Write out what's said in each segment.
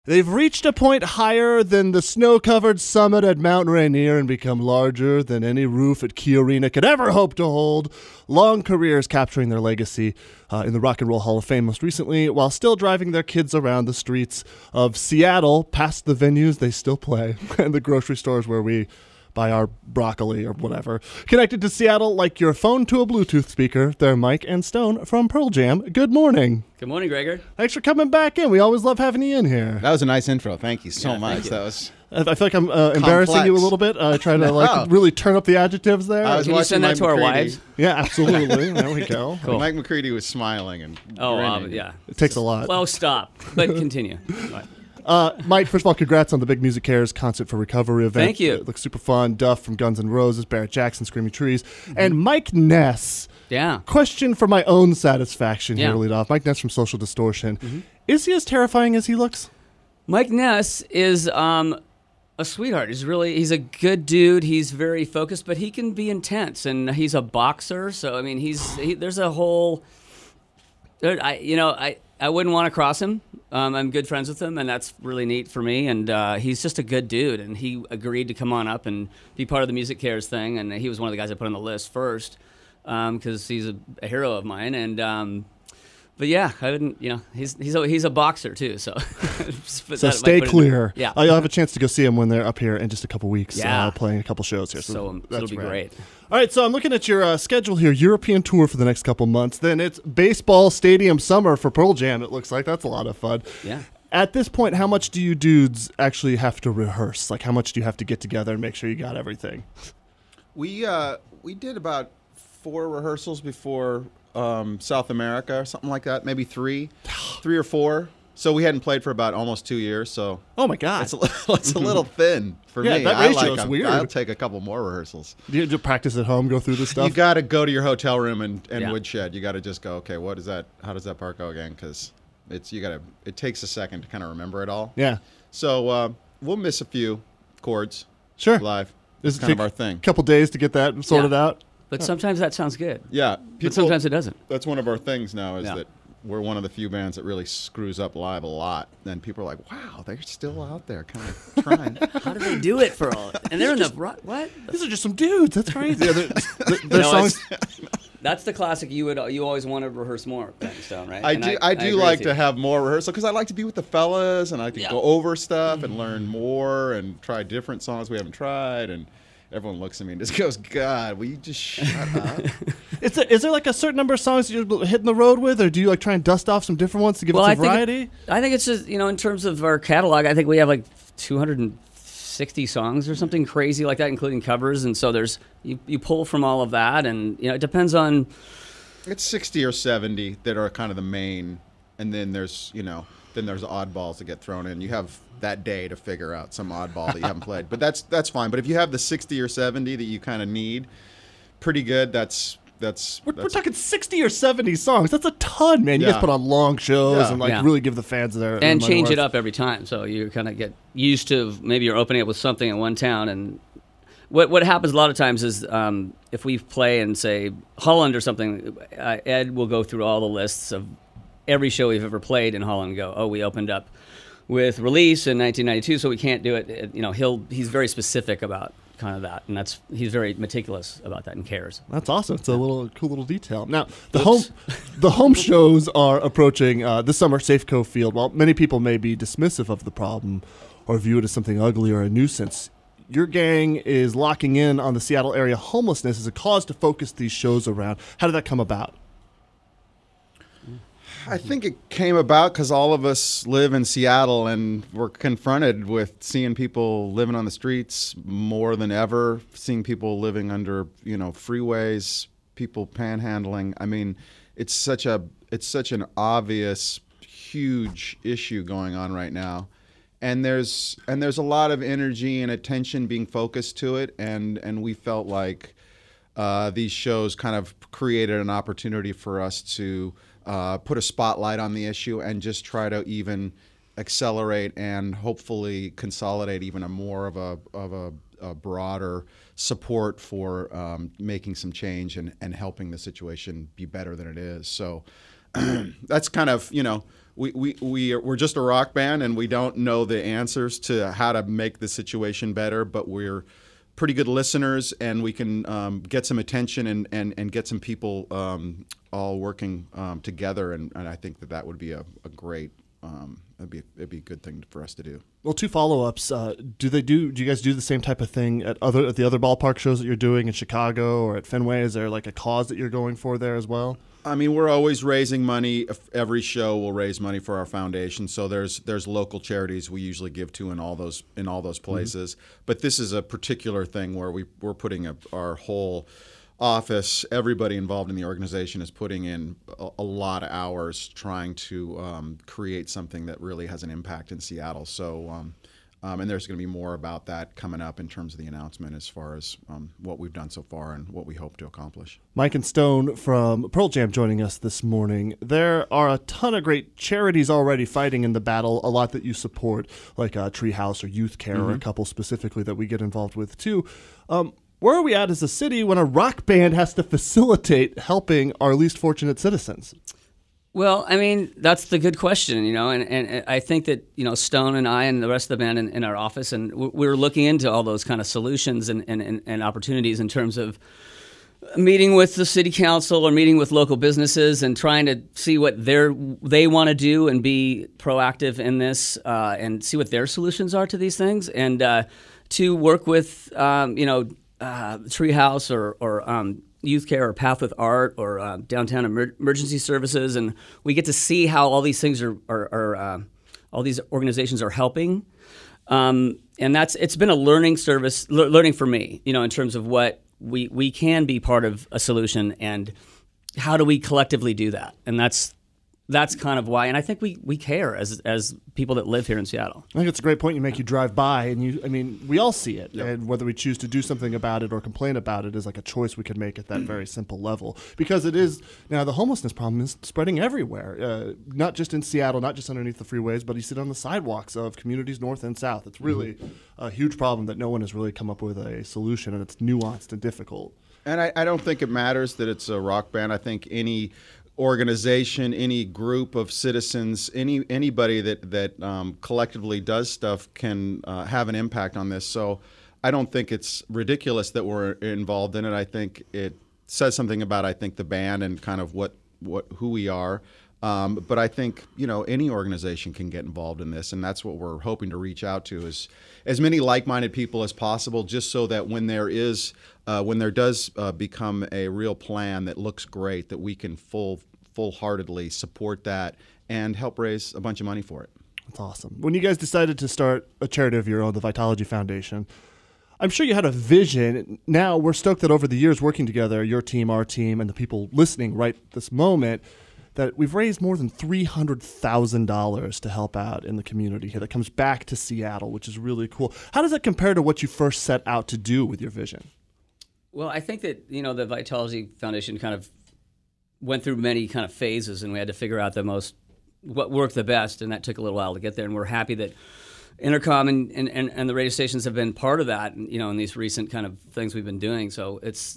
They've reached a point higher than the snow-covered summit at Mount Rainier and become larger than any roof at Key Arena could ever hope to hold. Long careers capturing their legacy in the Rock and Roll Hall of Fame most recently, while still driving their kids around the streets of Seattle, past the venues they still play, and the grocery stores where we buy our broccoli or whatever. Connected to Seattle like your phone to a Bluetooth speaker, they're Mike and Stone from Pearl Jam. Good morning. Good morning, Gregor. Thanks for coming back in. We always love having you in here. That was a nice intro. Thank you so much. Thank you. That was. I feel like I'm embarrassing you a little bit. Trying to really turn up the adjectives there. I was Can you send that to our wives? Yeah, absolutely. There we go. Cool. Mike McCready was smiling and grinning. Yeah. It takes a lot. Well, stop. But continue. Right. Mike, first of all, congrats on the Big Music Cares Concert for Recovery event. Thank you. It looks super fun. Duff from Guns N' Roses, Barrett Jackson, Screaming Trees, and Mike Ness. Yeah. Question for my own satisfaction here Yeah. to lead off. Mike Ness from Social Distortion. Is he as terrifying as he looks? Mike Ness is a sweetheart. He's a good dude. He's very focused, but he can be intense, and he's a boxer. So I mean, there's a whole. I wouldn't want to cross him. I'm good friends with him, and that's really neat for me. And he's just a good dude, and he agreed to come on up and be part of the Music Cares thing. And he was one of the guys I put on the list first because he's a hero of mine. And but yeah, I wouldn't. He's a boxer too. So So stay clear. Yeah, You'll have a chance to go see him when they're up here in just a couple weeks. Yeah. Playing a couple shows here. So that's it'll be rad. great. All right, so I'm looking at your schedule here. European tour for the next couple months. Then it's baseball stadium summer for Pearl Jam. It looks like that's a lot of fun. Yeah. At this point, how much do you dudes actually have to rehearse? Like, how much do you have to get together and make sure you got everything? We did about 4 rehearsals before South America or something like that. Maybe 3 or 4. So we hadn't played for about almost 2 years. So Oh my God! it's a little thin for Yeah, me. that ratio is weird. I'll take a couple more rehersals. Do you practice at home? Go through this stuff. You got to go to your hotel room and Yeah. woodshed. You got to just go. Okay, what is that? How does that part go again? Because it takes a second to kind of remember it all. Yeah, So we'll miss a few chords sure. live. This It's kind of our thing. Couple days to get that sorted out. But sometimes that sounds good. Yeah, But sometimes it doesn't. That's one of our things now is Yeah. that we're one of the few bands that really screws up live a lot. And people are like, "Wow, they're still out there, kind of trying." How do they do it for all? And they're in the what? These are just some dudes. That's crazy. Yeah, their No, songs. That's the classic. You always want to rehearse more, Stone, right? I And do agree like with you. to have more rehearsal because I like to be with the fellas and I like to Yeah. go over stuff and learn more and try different songs we haven't tried. And everyone looks at me and just goes, "God, will you just shut up?" Is there like a certain number of songs you're hitting the road with, or do you like try and dust off some different ones to give it some variety? I think it's just in terms of our catalog. I think we have like 260 songs or something crazy like that, including covers. And so there's you pull from all of that, and it depends on. It's 60 or 70 that are kind of the main, and then there's oddballs that get thrown in. You have that day to figure out some oddball that you haven't played, but that's fine. But if you have the 60 or 70 that you kind of need, pretty good. We're talking 60 or 70 songs. That's a ton, man. You Yeah. guys put on long shows Yeah. and Yeah. really give the fans their And money change worth. it up every time, so you kind of get used to maybe you're opening up with something in one town, and what happens a lot of times is if we play in say Holland or something, Ed will go through all the lists of every show we've ever played in Holland and go, oh, we opened up with Release in 1992, so we can't do it. He's very specific about kind of that, and he's very meticulous about that and cares. That's awesome. It's a cool little detail. Now, the home shows are approaching this summer, Safeco Field. While many people may be dismissive of the problem or view it as something ugly or a nuisance, your gang is locking in on the Seattle area homelessness as a cause to focus these shows around. How did that come about? I think it came about because all of us live in Seattle and we're confronted with seeing people living on the streets more than ever, seeing people living under, freeways, people panhandling. I mean, it's such an obvious, huge issue going on right now. And there's a lot of energy and attention being focused to it, and we felt like these shows kind of created an opportunity for us to put a spotlight on the issue and just try to even accelerate and hopefully consolidate even more of a broader support for making some change and helping the situation be better than it is. So that's kind of, we're just a rock band, and we don't know the answers to how to make the situation better, but we're pretty good listeners, and we can get some attention and get some people all working together, and I think that would be a great it'd be a good thing for us to do. Well, two follow-ups. Do you guys do the same type of thing at the other ballpark shows that you're doing in Chicago or at Fenway? Is there like a cause that you're going for there as well? I mean, we're always raising money. Every show will raise money for our foundation. So there's local charities we usually give to in all those places. Mm-hmm. But this is a particular thing where we're putting our whole office, everybody involved in the organization is putting in a lot of hours trying to create something that really has an impact in Seattle. So, and there's going to be more about that coming up in terms of the announcement as far as what we've done so far and what we hope to accomplish. Mike and Stone from Pearl Jam joining us this morning. There are a ton of great charities already fighting in the battle, a lot that you support, like Treehouse or Youth Care, mm-hmm. or a couple specifically that we get involved with too. Where are we at as a city when a rock band has to facilitate helping our least fortunate citizens? Well, I mean, that's the good question, and I think that, Stone and I and the rest of the band in our office, and we're looking into all those kind of solutions and opportunities in terms of meeting with the city council or meeting with local businesses and trying to see what they want to do and be proactive in this and see what their solutions are to these things, and to work with, Treehouse or Youth Care or Path with Art or Downtown Emergency Services, and we get to see how all these things are all these organizations are helping, and it's been a learning for me, in terms of what we can be part of a solution and how do we collectively do that, and that's kind of why, and I think we care as people that live here in Seattle. I think it's a great point you make. You drive by, and we all see it, yep. And whether we choose to do something about it or complain about it is like a choice we could make at that very simple level. Because it is, now the homelessness problem is spreading everywhere, not just in Seattle, not just underneath the freeways, but you see it on the sidewalks of communities north and south. It's really a huge problem that no one has really come up with a solution, and it's nuanced and difficult. And I don't think it matters that it's a rock band. I think any organization, any group of citizens, anybody that collectively does stuff can have an impact on this. So I don't think it's ridiculous that we're involved in it. I think it says something about the band and kind of who we are. But I think any organization can get involved in this, and that's what we're hoping to reach out to is as many like-minded people as possible, just so that when there does become a real plan that looks great, that we can full-heartedly support that and help raise a bunch of money for it. That's awesome. When you guys decided to start a charity of your own, the Vitalogy Foundation, I'm sure you had a vision. Now we're stoked that over the years working together, your team, our team, and the people listening right this moment, that we've raised more than $300,000 to help out in the community here that comes back to Seattle, which is really cool. How does that compare to what you first set out to do with your vision? Well, I think that, the Vitalogy Foundation kind of went through many kind of phases, and we had to figure out what worked the best, and that took a little while to get there. And we're happy that Intercom and the radio stations have been part of that, in these recent kind of things we've been doing. So it's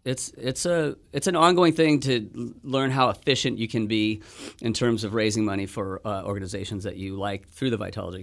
an ongoing thing to learn how efficient you can be in terms of raising money for organizations that you like through the Vitalogy.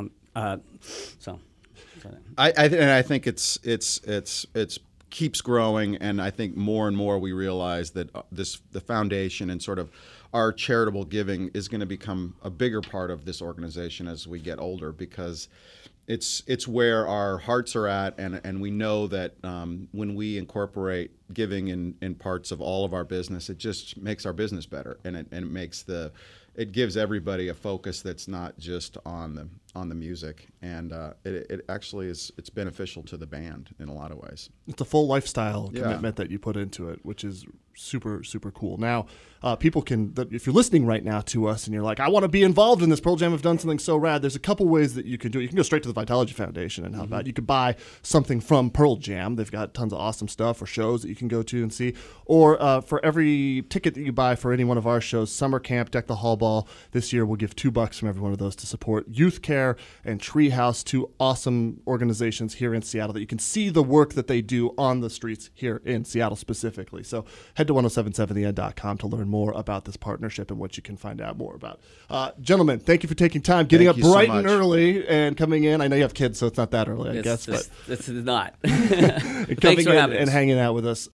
I think it's keeps growing, and I think more and more we realize that the foundation and sort of our charitable giving is going to become a bigger part of this organization as we get older, because it's where our hearts are at, and we know that when we incorporate giving in parts of all of our business, it just makes our business better, and it gives everybody a focus that's not just on the music, and it actually it's beneficial to the band in a lot of ways. It's a full lifestyle commitment that you put into it, which is super, super cool. Now, people can, if you're listening right now to us and you're like, I want to be involved in this, Pearl Jam have done something so rad, there's a couple ways that you can do it. You can go straight to the Vitalogy Foundation and help out. You could buy something from Pearl Jam. They've got tons of awesome stuff or shows that you can go to and see. Or for every ticket that you buy for any one of our shows, Summer Camp, Deck the Hall Ball, this year we'll give $2 from every one of those to support Youth Care Care and Treehouse, two awesome organizations here in Seattle that you can see the work that they do on the streets here in Seattle specifically. So head to 1077theend.com to learn more about this partnership and what you can find out more about. Gentlemen, thank you for taking time, getting up bright and early and coming in. I know you have kids, so it's not that early, I guess. But it's not. coming in and hanging out with us.